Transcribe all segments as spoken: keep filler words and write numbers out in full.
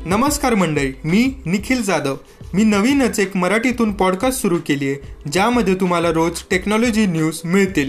नमस्कार मंडळी, मी निखिल जाधव. मी नवीनच एक मराठीतून पॉडकास्ट सुरू केली आहे, ज्यामध्ये तुम्हाला रोज टेक्नॉलॉजी न्यूज मिळतील.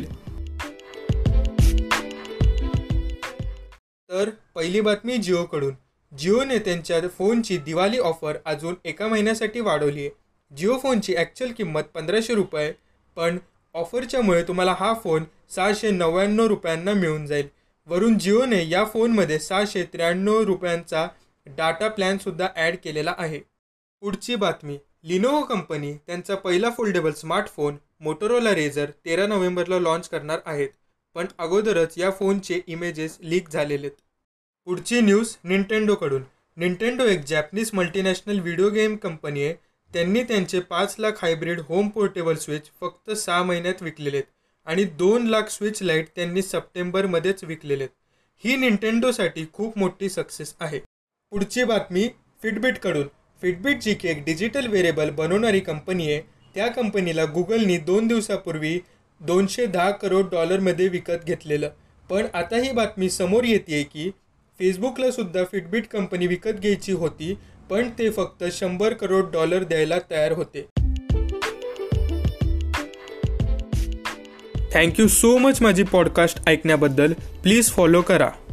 तर पहिली बातमी जिओकडून. जिओने त्यांच्या फोनची दिवाळी ऑफर अजून एका महिन्यासाठी वाढवली आहे. जिओ फोनची ॲक्च्युअल किंमत पंधराशे रुपये, पण ऑफरच्यामुळे तुम्हाला हा फोन सहाशे नव्याण्णव रुपयांना मिळून जाईल. वरून जिओने या फोनमध्ये सहाशे त्र्याण्णव रुपयांचा डाटा प्लॅनसुद्धा ॲड केलेला आहे. पुढची बातमी. लिनोव्हो कंपनी त्यांचा पहिला फोल्डेबल स्मार्टफोन मोटोरोला रेझर तेरा नोव्हेंबरला लॉन्च करणार आहेत, पण अगोदरच या फोनचे इमेजेस लीक झालेले आहेत. पुढची न्यूज निंटेंडोकडून. निंटेंडो एक Japanese multinational video game company आहे. त्यांनी त्यांचे पाच lakh hybrid home portable Switch फक्त सहा महिन्यात विकलेले आहेत आणि दोन लाख स्विच लाईट त्यांनी सप्टेंबरमध्येच विकलेले आहेत. ही निंटेंडोसाठी खूप मोठी सक्सेस आहे. पुढची बातमी फिटबिटकडून. फिटबिट जी की एक डिजिटल वेरेबल बनवणारी कंपनी आहे, त्या कंपनीला गुगलनी दोन दिवसापूर्वी दोनशे दहा करोड डॉलरमध्ये विकत घेतलेलं. पण आता ही बातमी समोर येते की फेसबुकला सुद्धा फिटबिट कंपनी विकत घ्यायची होती, पण ते फक्त शंभर करोड डॉलर द्यायला तयार होते. थँक्यू सो मच माझी पॉडकास्ट ऐकण्याबद्दल. प्लीज फॉलो करा.